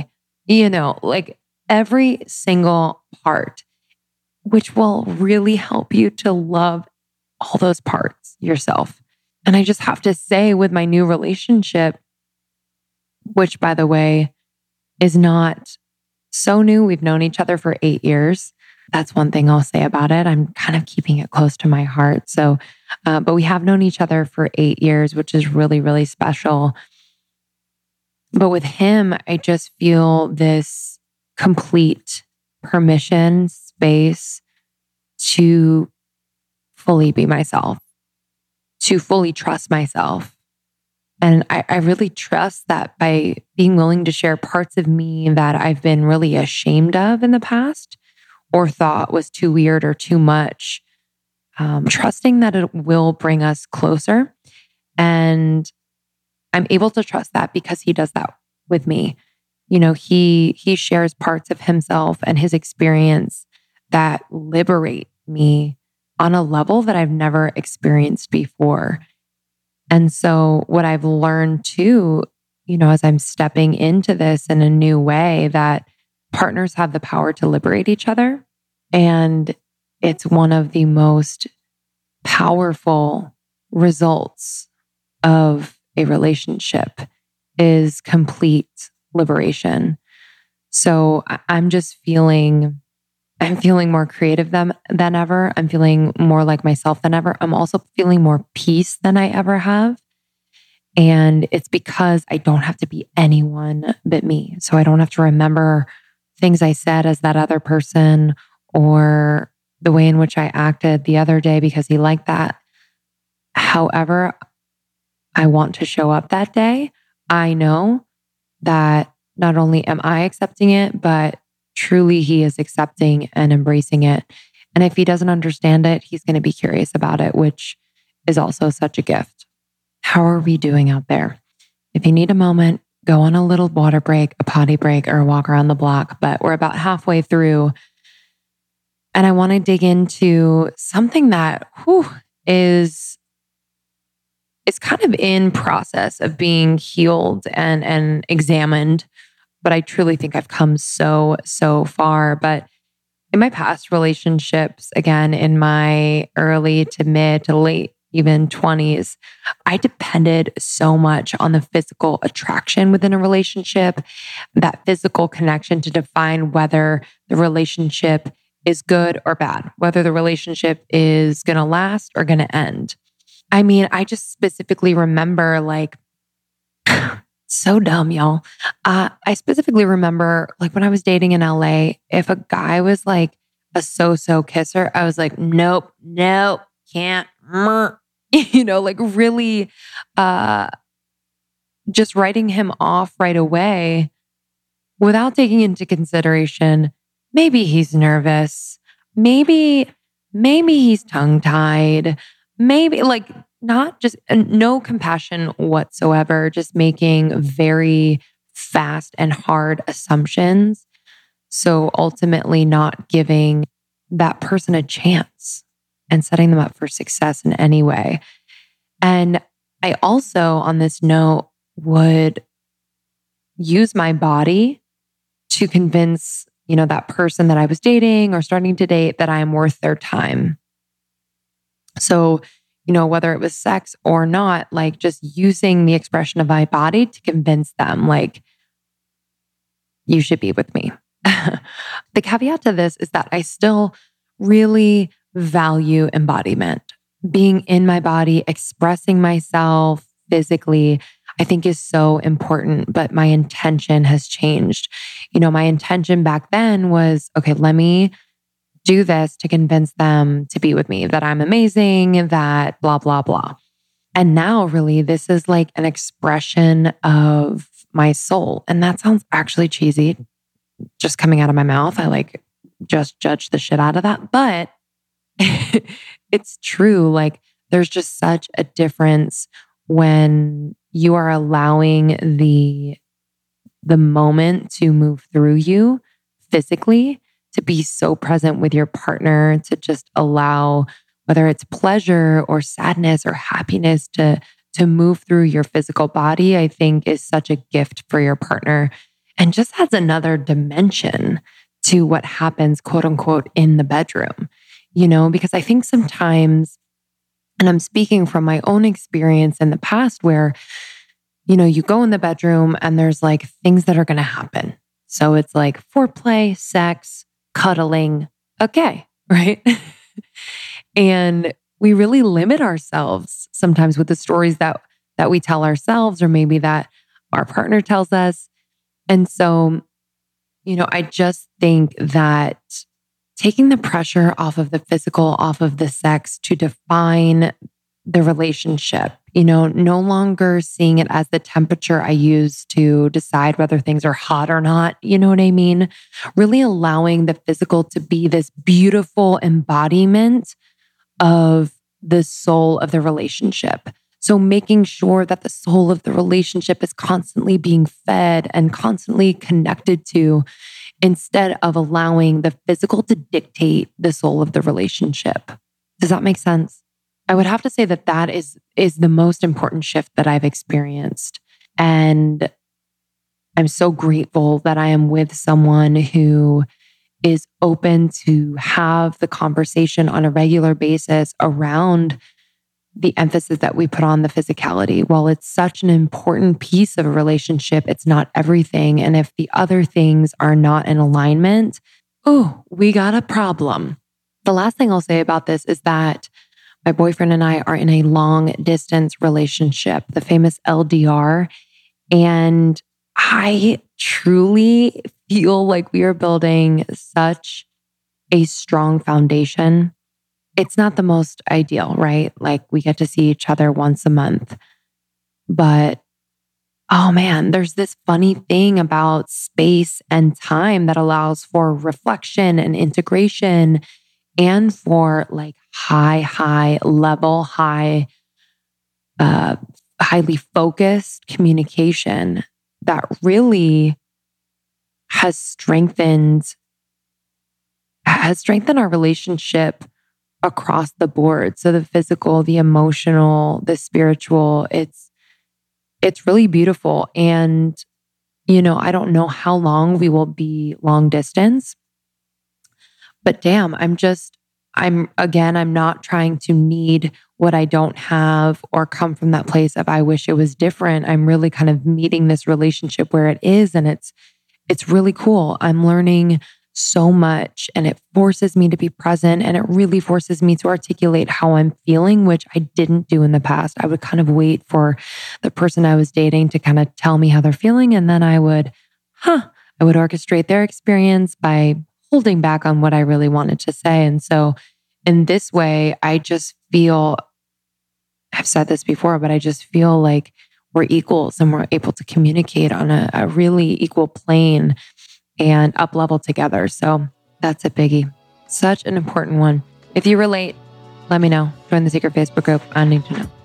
every single part, which will really help you to love all those parts yourself. And I just have to say, with my new relationship, which by the way, is not so new. We've known each other for 8 years. That's one thing I'll say about it. I'm kind of keeping it close to my heart. So, but we have known each other for 8 years, which is really, really special. But with him, I just feel this complete permission, space to fully be myself, to fully trust myself. And I really trust that by being willing to share parts of me that I've been really ashamed of in the past or thought was too weird or too much, trusting that it will bring us closer. And I'm able to trust that because he does that with me. He shares parts of himself and his experience that liberate me on a level that I've never experienced before. And so what I've learned too, as I'm stepping into this in a new way, that partners have the power to liberate each other. And it's one of the most powerful results of a relationship is complete liberation. So I'm feeling more creative than ever. I'm feeling more like myself than ever. I'm also feeling more peace than I ever have. And it's because I don't have to be anyone but me. So I don't have to remember things I said as that other person or the way in which I acted the other day because he liked that. However, I want to show up that day. I know that not only am I accepting it, but truly he is accepting and embracing it. And if he doesn't understand it, he's going to be curious about it, which is also such a gift. How are we doing out there? If you need a moment, go on a little water break, a potty break, or a walk around the block. But we're about halfway through. And I want to dig into something that is kind of in process of being healed and examined. But I truly think I've come so far. But in my past relationships, again, in my early to mid to late, even 20s, I depended so much on the physical attraction within a relationship, that physical connection to define whether the relationship is good or bad, whether the relationship is going to last or going to end. I mean, I just specifically remember so dumb, y'all. I specifically remember when I was dating in LA, if a guy was like a so-so kisser, I was like, nope, can't. Really just writing him off right away without taking into consideration, maybe he's nervous, maybe he's tongue-tied, maybe not just no compassion whatsoever, just making very fast and hard assumptions. So ultimately not giving that person a chance and setting them up for success in any way. And I also, on this note, would use my body to convince, that person that I was dating or starting to date that I am worth their time. So, whether it was sex or not, just using the expression of my body to convince them, you should be with me. The caveat to this is that I still really value embodiment. Being in my body, expressing myself physically, I think is so important, but my intention has changed. My intention back then was, okay, let me do this to convince them to be with me, that I'm amazing, that blah, blah, blah. And now really this is like an expression of my soul. And that sounds actually cheesy, just coming out of my mouth. I just judge the shit out of that. But it's true. There's just such a difference when you are allowing the moment to move through you physically, to be so present with your partner, to just allow whether it's pleasure or sadness or happiness to move through your physical body, I think is such a gift for your partner and just adds another dimension to what happens, quote unquote, in the bedroom, because I think sometimes, and I'm speaking from my own experience in the past where, you go in the bedroom and there's things that are going to happen. So it's foreplay, sex, cuddling. Okay. Right. And we really limit ourselves sometimes with the stories that we tell ourselves, or maybe that our partner tells us. And so, I just think that taking the pressure off of the physical, off of the sex to define the relationship, no longer seeing it as the temperature I use to decide whether things are hot or not. You know what I mean? Really allowing the physical to be this beautiful embodiment of the soul of the relationship. So making sure that the soul of the relationship is constantly being fed and constantly connected to, instead of allowing the physical to dictate the soul of the relationship. Does that make sense? I would have to say that is the most important shift that I've experienced. And I'm so grateful that I am with someone who is open to have the conversation on a regular basis around the emphasis that we put on the physicality. While it's such an important piece of a relationship, it's not everything. And if the other things are not in alignment, we got a problem. The last thing I'll say about this is that my boyfriend and I are in a long distance relationship, the famous LDR. And I truly feel like we are building such a strong foundation. It's not the most ideal, right? Like we get to see each other once a month. But oh man, there's this funny thing about space and time that allows for reflection and integration and for like high level, highly focused communication that really has strengthened our relationship across the board. So the physical, the emotional, the spiritual, it's really beautiful. And, I don't know how long we will be long distance, but damn, I'm not trying to need what I don't have or come from that place of, I wish it was different. I'm really kind of meeting this relationship where it is. And it's really cool. I'm learning so much and it forces me to be present and it really forces me to articulate how I'm feeling, which I didn't do in the past. I would kind of wait for the person I was dating to kind of tell me how they're feeling. And then I would orchestrate their experience by holding back on what I really wanted to say. And so in this way, I just feel, I've said this before, but I just feel like we're equals and we're able to communicate on a really equal plane and up level together. So that's a biggie. Such an important one. If you relate, let me know. Join the secret Facebook group. I need to know.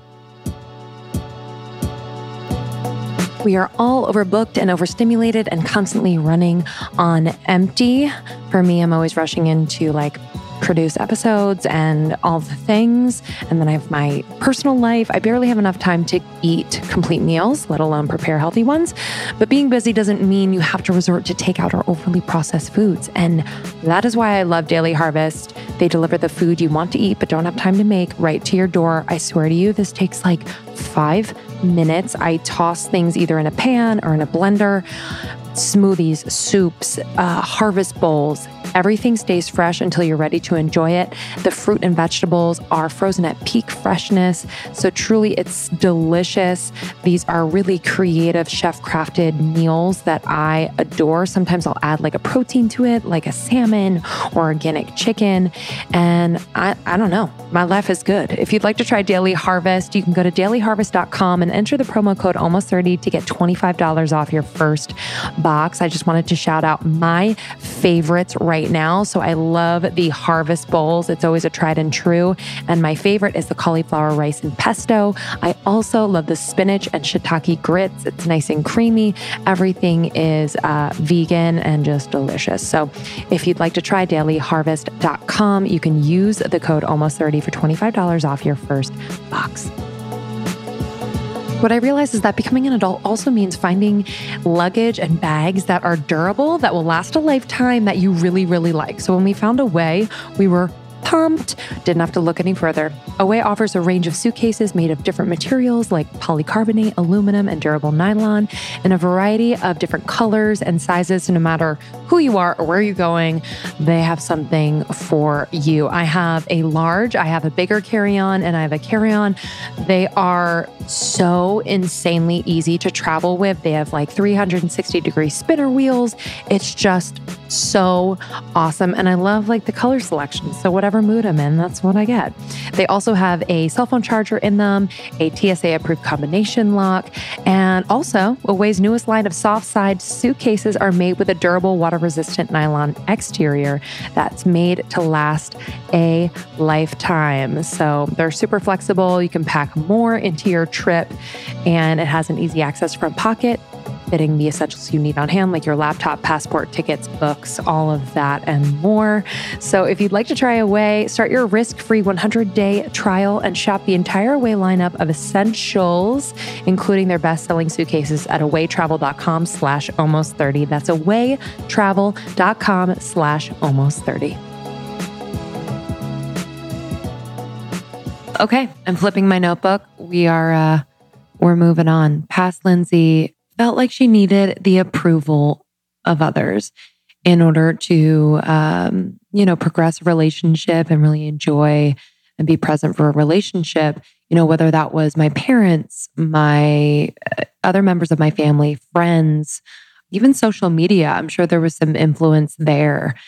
We are all overbooked and overstimulated and constantly running on empty. For me, I'm always rushing into like produce episodes and all the things. And then I have my personal life. I barely have enough time to eat complete meals, let alone prepare healthy ones. But being busy doesn't mean you have to resort to takeout or overly processed foods. And that is why I love Daily Harvest. They deliver the food you want to eat but don't have time to make right to your door. I swear to you, this takes like 5 minutes. I toss things either in a pan or in a blender. Smoothies, soups, harvest bowls. Everything stays fresh until you're ready to enjoy it. The fruit and vegetables are frozen at peak freshness. So truly, it's delicious. These are really creative, chef-crafted meals that I adore. Sometimes I'll add like a protein to it, like a salmon or organic chicken. And I don't know. My life is good. If you'd like to try Daily Harvest, you can go to dailyharvest.com and enter the promo code almost30 to get $25 off your first box. I just wanted to shout out my favorites right now. So I love the harvest bowls. It's always a tried and true. And my favorite is the cauliflower rice and pesto. I also love the spinach and shiitake grits. It's nice and creamy. Everything is vegan and just delicious. So if you'd like to try dailyharvest.com, you can use the code almost30 for $25 off your first box. What I realized is that becoming an adult also means finding luggage and bags that are durable, that will last a lifetime, that you really, really like. So when we found Away, we were pumped. Didn't have to look any further. Away offers a range of suitcases made of different materials like polycarbonate, aluminum, and durable nylon in a variety of different colors and sizes. So no matter who you are or where you're going, they have something for you. I have a large, I have a bigger carry-on, and I have a carry-on. They are so insanely easy to travel with. They have like 360-degree spinner wheels. It's just so awesome. And I love like the color selection. So whatever mood I'm in, that's what I get. They also have a cell phone charger in them, a TSA approved combination lock, and also Away's newest line of soft side suitcases are made with a durable water resistant nylon exterior that's made to last a lifetime. So they're super flexible. You can pack more into your trip, and it has an easy access front pocket, fitting the essentials you need on hand, like your laptop, passport, tickets, books, all of that and more. So if you'd like to try Away, start your risk-free 100-day trial and shop the entire Away lineup of essentials, including their best-selling suitcases at awaytravel.com/almost30. That's awaytravel.com/almost30. Okay, I'm flipping my notebook. We're moving on. Past Lindsay felt like she needed the approval of others in order to, progress a relationship and really enjoy and be present for a relationship. Whether that was my parents, my other members of my family, friends, even social media. I'm sure there was some influence there.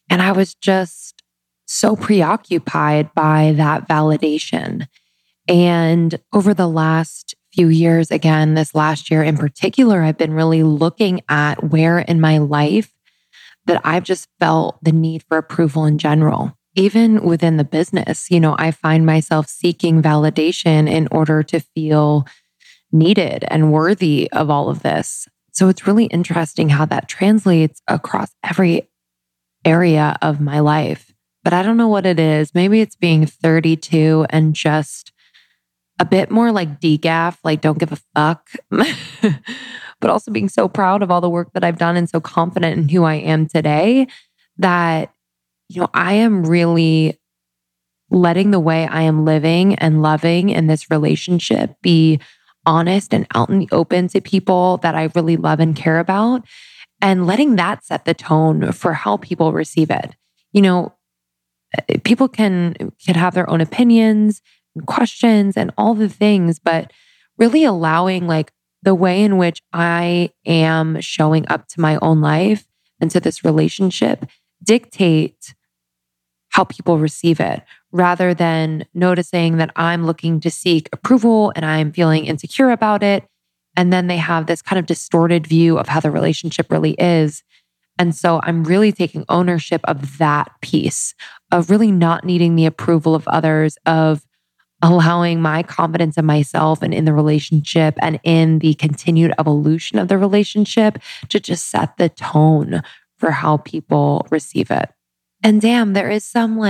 And I was just so preoccupied by that validation. And over the last few years, again, this last year in particular, I've been really looking at where in my life that I've just felt the need for approval in general. Even within the business, I find myself seeking validation in order to feel needed and worthy of all of this. So it's really interesting how that translates across every area of my life. But I don't know what it is. Maybe it's being 32 and just a bit more like decaf, like don't give a fuck, but also being so proud of all the work that I've done and so confident in who I am today that, I am really letting the way I am living and loving in this relationship be honest and out in the open to people that I really love and care about, and letting that set the tone for how people receive it. People can have their own opinions and questions and all the things, but really allowing like the way in which I am showing up to my own life and to this relationship dictate how people receive it, rather than noticing that I'm looking to seek approval and I'm feeling insecure about it. And then they have this kind of distorted view of how the relationship really is. And so I'm really taking ownership of that piece of really not needing the approval of others, of allowing my confidence in myself and in the relationship and in the continued evolution of the relationship to just set the tone for how people receive it. And damn, there is some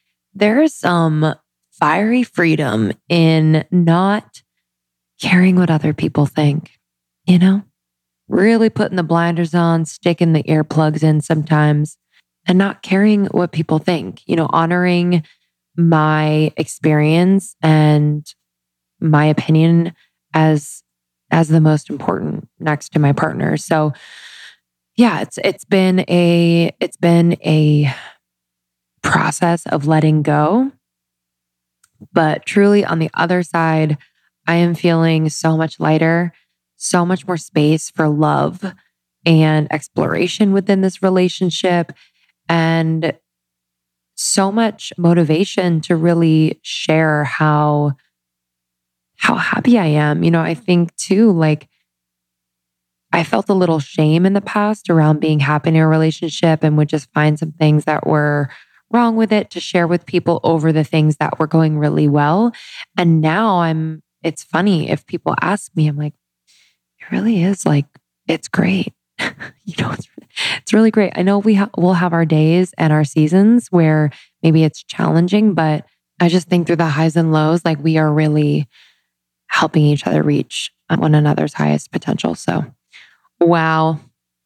fiery freedom in not caring what other people think, really putting the blinders on, sticking the earplugs in sometimes and not caring what people think, honoring my experience and my opinion as the most important next to my partner. So yeah, it's been a process of letting go. But truly on the other side, I am feeling so much lighter, so much more space for love and exploration within this relationship, and so much motivation to really share how happy I am. I think too, like I felt a little shame in the past around being happy in a relationship and would just find some things that were wrong with it to share with people over the things that were going really well. And now it's funny if people ask me, I'm like, it really is like, it's great. It's really great. I know we'll have our days and our seasons where maybe it's challenging, but I just think through the highs and lows, like we are really helping each other reach one another's highest potential. So, wow.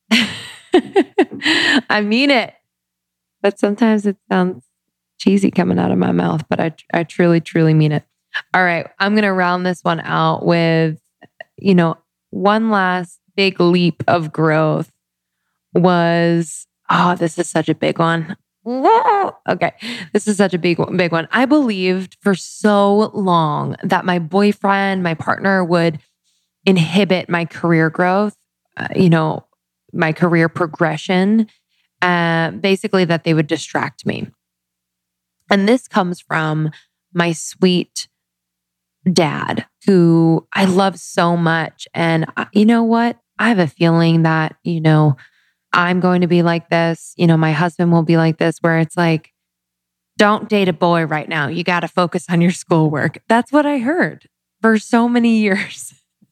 I mean it. But sometimes it sounds cheesy coming out of my mouth, but I truly, truly mean it. All right. I'm going to round this one out with, one last big leap of growth was, this is such a big one. Okay. This is such a big one. I believed for so long that my boyfriend, my partner would inhibit my career growth, my career progression. Basically that they would distract me. And this comes from my sweet dad, who I love so much. And you know what? I have a feeling that, I'm going to be like this. My husband will be like this, where it's like, don't date a boy right now. You got to focus on your schoolwork. That's what I heard for so many years.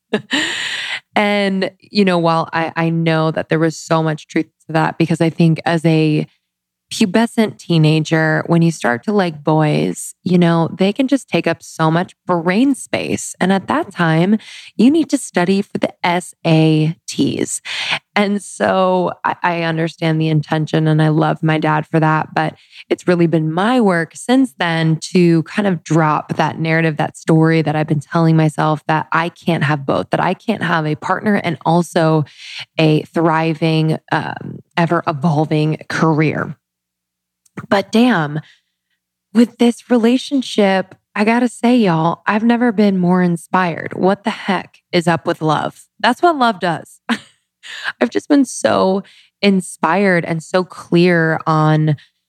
And, while I know that there was so much truth to that, because I think as a pubescent teenager, when you start to like boys, they can just take up so much brain space. And at that time, you need to study for the SATs. And so I understand the intention and I love my dad for that. But it's really been my work since then to kind of drop that narrative, that story that I've been telling myself that I can't have both, that I can't have a partner and also a thriving, ever evolving career. But damn, with this relationship, I gotta say, y'all, I've never been more inspired. What the heck is up with love? That's what love does. I've just been so inspired and so clear on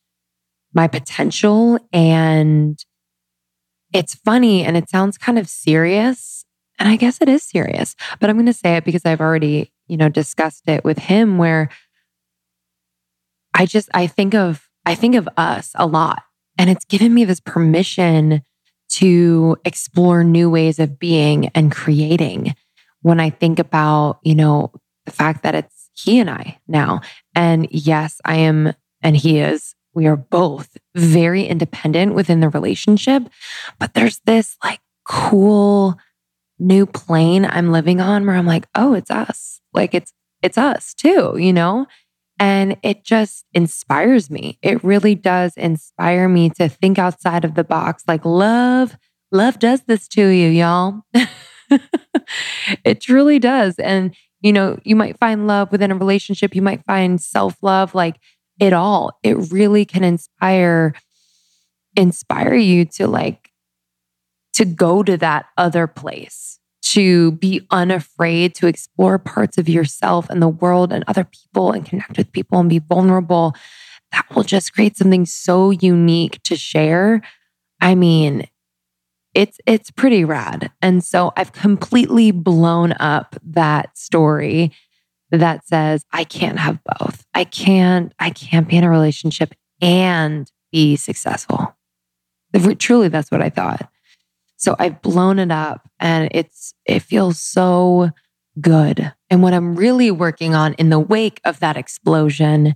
my potential. And it's funny and it sounds kind of serious. And I guess it is serious, but I'm going to say it because I've already, discussed it with him, where I think of us a lot, and it's given me this permission to explore new ways of being and creating. When I think about, the fact that it's he and I now, and yes, I am, and he is, we are both very independent within the relationship, but there's this like cool new plane I'm living on where I'm like, oh, it's us. Like it's us too, And it just inspires me. It really does inspire me to think outside of the box. Like love does this to you, y'all. It truly does. And, you might find love within a relationship. You might find self-love, like it really can inspire you to go to that other place, to be unafraid to explore parts of yourself and the world and other people and connect with people and be vulnerable. That will just create something so unique to share. I mean, it's pretty rad. And so I've completely blown up that story that says I can't have both. I can't be in a relationship and be successful. Truly, that's what I thought. So I've blown it up, and it feels so good. And what I'm really working on in the wake of that explosion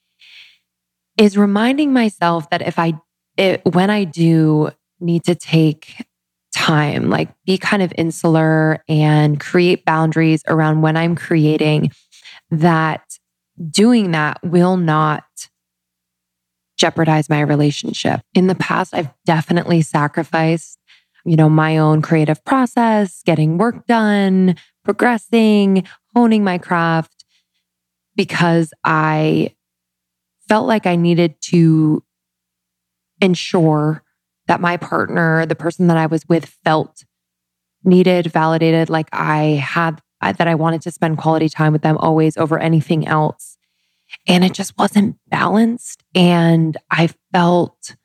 is reminding myself that when I do need to take time, like be kind of insular and create boundaries around when I'm creating, that doing that will not jeopardize my relationship. In the past, I've definitely sacrificed, my own creative process, getting work done, progressing, honing my craft, because I felt like I needed to ensure that my partner, the person that I was with, felt needed, validated, like that I wanted to spend quality time with them always over anything else. And it just wasn't balanced. And I felt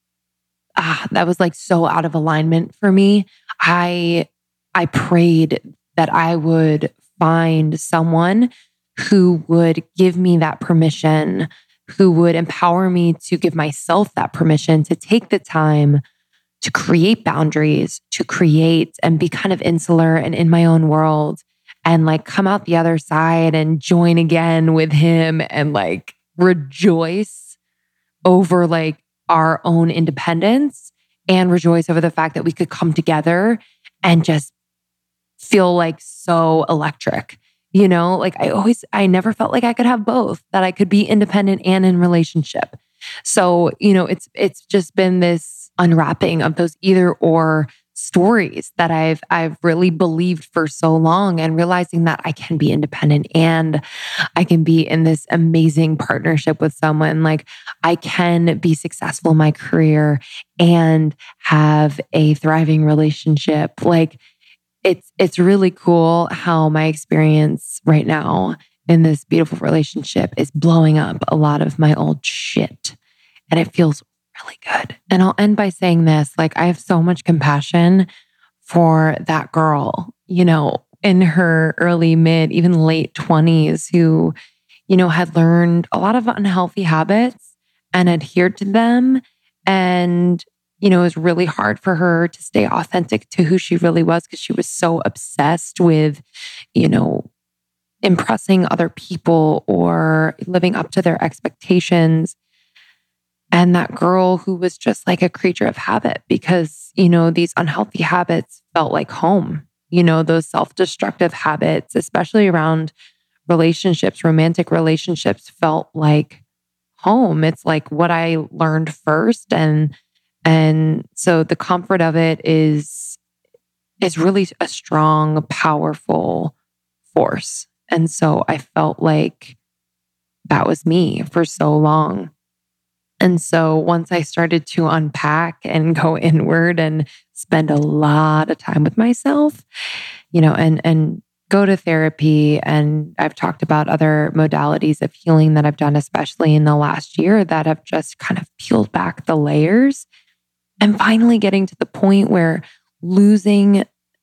that was like so out of alignment for me. I prayed that I would find someone who would give me that permission, who would empower me to give myself that permission to take the time to create boundaries, to create and be kind of insular and in my own world, and like come out the other side and join again with him and like rejoice over like our own independence and rejoice over the fact that we could come together and just feel like so electric. Like I never felt like I could have both, that I could be independent and in relationship. So, it's just been this unwrapping of those either or stories that I've really believed for so long, and realizing that I can be independent and I can be in this amazing partnership with someone. Like I can be successful in my career and have a thriving relationship. Like it's really cool how my experience right now in this beautiful relationship is blowing up a lot of my old shit. And it feels really good. And I'll end by saying this, like I have so much compassion for that girl, in her early, mid, even late 20s who, had learned a lot of unhealthy habits and adhered to them. And it was really hard for her to stay authentic to who she really was, because she was so obsessed with, impressing other people or living up to their expectations. And that girl who was just like a creature of habit, because, these unhealthy habits felt like home, those self-destructive habits, especially around relationships, romantic relationships, felt like home. It's like what I learned first. And so the comfort of it is really a strong, powerful force. And so I felt like that was me for so long. And so once I started to unpack and go inward and spend a lot of time with myself, and go to therapy, and I've talked about other modalities of healing that I've done, especially in the last year, that have just kind of peeled back the layers and finally getting to the point where losing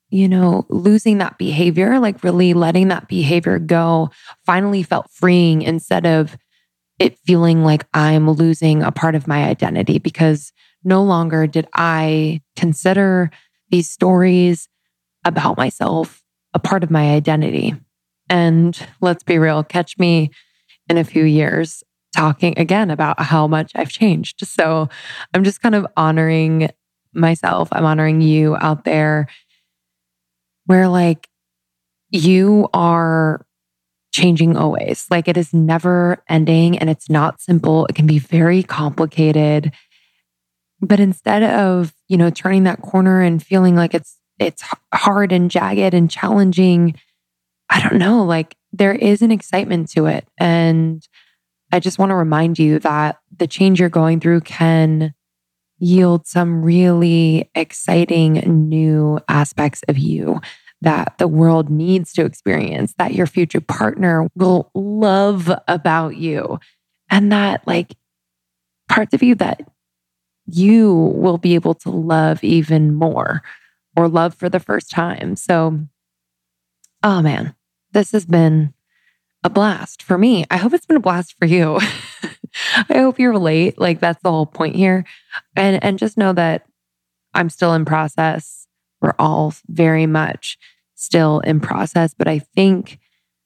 that behavior, like really letting that behavior go, finally felt freeing instead of it feeling like I'm losing a part of my identity, because no longer did I consider these stories about myself a part of my identity. And let's be real, catch me in a few years talking again about how much I've changed. So I'm just kind of honoring myself. I'm honoring you out there, where like you are changing always. Like it is never ending and it's not simple. It can be very complicated. But instead of, turning that corner and feeling like it's hard and jagged and challenging, I don't know, like there is an excitement to it. And I just want to remind you that the change you're going through can yield some really exciting new aspects of you that the world needs to experience, that your future partner will love about you, and that like parts of you that you will be able to love even more or love for the first time. So, oh man, this has been a blast for me. I hope it's been a blast for you. I hope you relate. Like that's the whole point here. And just know that I'm still in process. We're all very much still in process, but I think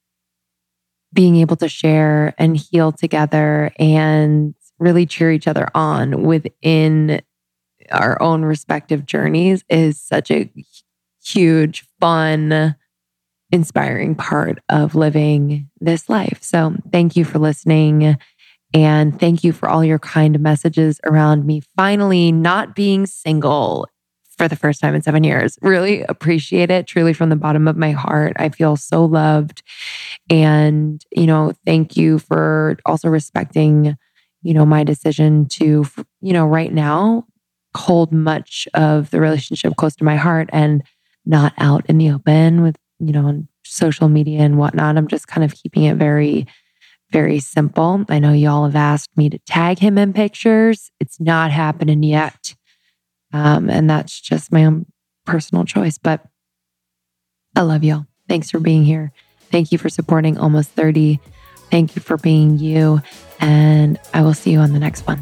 being able to share and heal together and really cheer each other on within our own respective journeys is such a huge, fun, inspiring part of living this life. So thank you for listening. And thank you for all your kind messages around me finally not being single for the first time in 7 years. Really appreciate it. Truly from the bottom of my heart. I feel so loved. And, thank you for also respecting, my decision to, right now hold much of the relationship close to my heart and not out in the open with, on social media and whatnot. I'm just kind of keeping it very, very simple. I know y'all have asked me to tag him in pictures. It's not happening yet. And that's just my own personal choice, but I love y'all. Thanks for being here. Thank you for supporting Almost 30. Thank you for being you. And I will see you on the next one.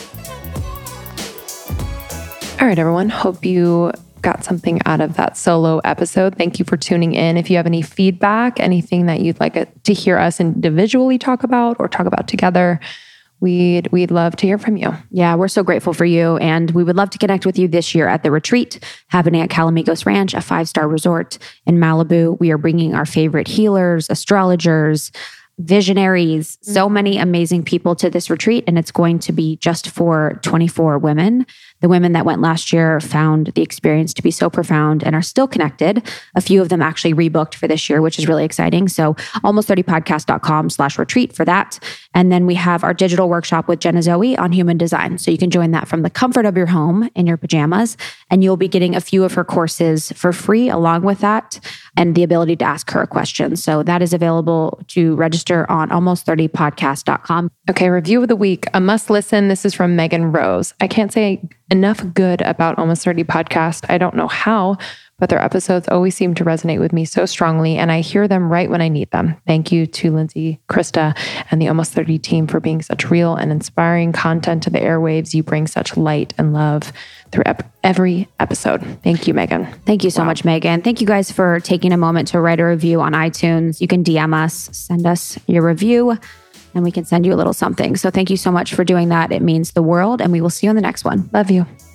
All right, everyone. Hope you got something out of that solo episode. Thank you for tuning in. If you have any feedback, anything that you'd like to hear us individually talk about or talk about together, we'd love to hear from you. Yeah, we're so grateful for you. And we would love to connect with you this year at the retreat happening at Calamigos Ranch, a 5-star resort in Malibu. We are bringing our favorite healers, astrologers, visionaries, so many amazing people to this retreat. And it's going to be just for 24 women. The women that went last year found the experience to be so profound and are still connected. A few of them actually rebooked for this year, which is really exciting. So almost30podcast.com/retreat for that. And then we have our digital workshop with Jenna Zoe on human design. So you can join that from the comfort of your home in your pajamas. And you'll be getting a few of her courses for free along with that and the ability to ask her a question. So that is available to register on almost30podcast.com. Okay, review of the week. A must listen. This is from Megan Rose. I can't say enough good about Almost 30 podcast. I don't know how, but their episodes always seem to resonate with me so strongly, and I hear them right when I need them. Thank you to Lindsay, Krista, and the Almost 30 team for being such real and inspiring content to the airwaves. You bring such light and love through every episode. Thank you, Megan. Thank you so much, Megan. Thank you guys for taking a moment to write a review on iTunes. You can DM us, send us your review, and we can send you a little something. So thank you so much for doing that. It means the world, and we will see you on the next one. Love you.